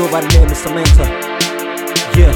go by the name of Samantha. Yeah,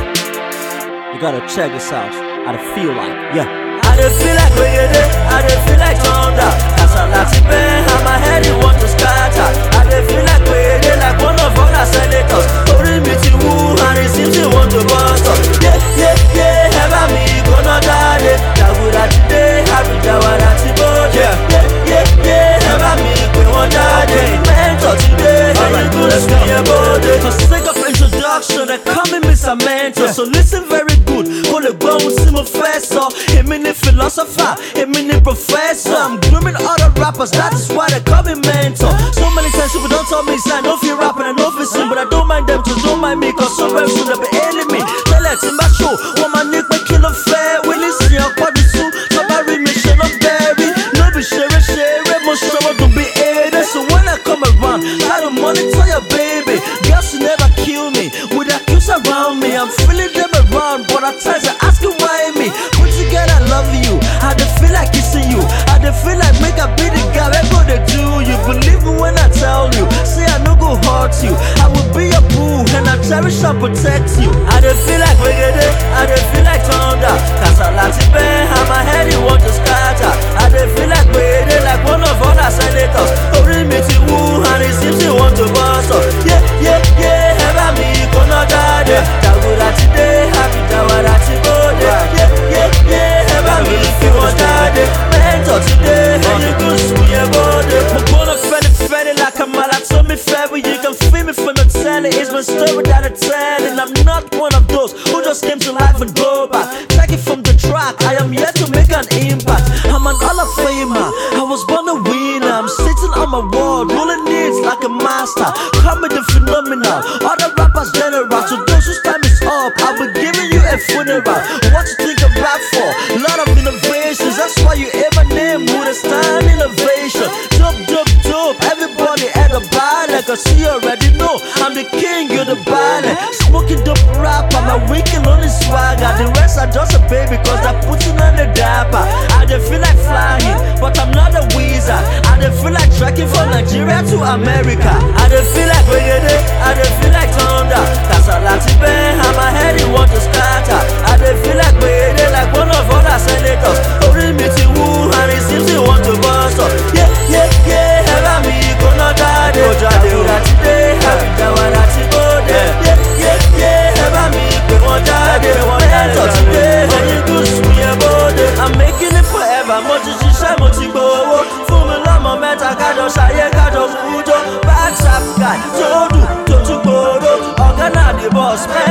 you gotta check this out. How to feel like, yeah. I dey feel like reggae, I dey feel like thunder. As I like to bang, how my head it want to scatter. I dey feel like reggae, like one of other senators. Holding me to woo, and it seems they want to bust us. Yeah, yeah, yeah, ever me gonna die. Jagura today, happy Jawara Tibo. Yeah, yeah, yeah, yeah, ever me gonna die. Mentor today, and you gonna see your body. For sake of introduction, they call me Mr. Mentor. So listen very good, call the bone see my professor. Him in the philosopher, him in the professor. I'm grooming other rappers, that is why they call me mentor. So many times people don't tell me, say I know if you're rapping, I know if you sing, but I don't mind them, just don't mind me, cause so very soon they'll be hailing me. Tell it in my show, what my nick may kill a fair. Will you see your body soon? So I read me, shit up berry. No be share, most trouble to be aided. So when I come around, I don't monitor your baby. Girls will never kill me, with accuse around me. I'm feeling them around, but at times I ask you why me. Put together, I love you. I dey feel like kissing you. I dey feel like make I be the guy that go to do you. Believe me when I tell you, say I no go hurt you. I will be your boo and I cherish and protect you. I dey feel like reggae, I dey feel like thunder. Cause I like to bang, how my head it want to scatter. I dey feel like reggae, like one of other senators. Holding me to woo and it seems they want to bust us. Yeah, yeah, yeah, ever me gonna die. Jagura today, happy Jawara Tibo. Yeah, yeah, yeah, yeah, ever me gonna die. Mentor today, and you go swing your body. I'm gonna fetty like a mala to me fairy. You can feel me from the telly. It's my story that I tell, and I'm not one of those who just came to life and go back. Take it from the track, I am here to make an impact. I'm an Hall of Famer, I was born a winner. I'm sitting on my wall, rolling needs like a master. Comedy phenomenal, other rappers general. So those whose time is up, I'll be giving you a funeral. What you think of rap for? A lot of innovations, that's why you ever name with a stand innovation. Dope, dope, dope, everybody at the bar. Like I see you already know, I'm the king, you're the ballet. Smoking dope rap, I'm a weekend on the swagger. The rest are just a baby, cause they're putting on the dapper. I just feel like flying, but I'm not a wizard. I just feel like trekking from Nigeria to America. I just feel like reggae, I just feel like thunder. Cause I like to bang, how my head it want to scatter. I just feel like reggae, like one of other senators. Holding me to woo, and it seems they want to bust us. Yeah, yeah, yeah, ever me gonna die. Jagura today, happy Jawara Tibo. Yeah, yeah, yeah, ever me gonna die. Mentor today, and you go swing your body. I'm making it forever, mo ti ṣiṣẹ́ mo ti gbowó. Fún mi lọ́mọ mẹ́ta kájọ ṣayé kájọ wújọ. Bad trap guy, tó dùn tó tún gbòòrò. Ọ̀gá náà the boss, man.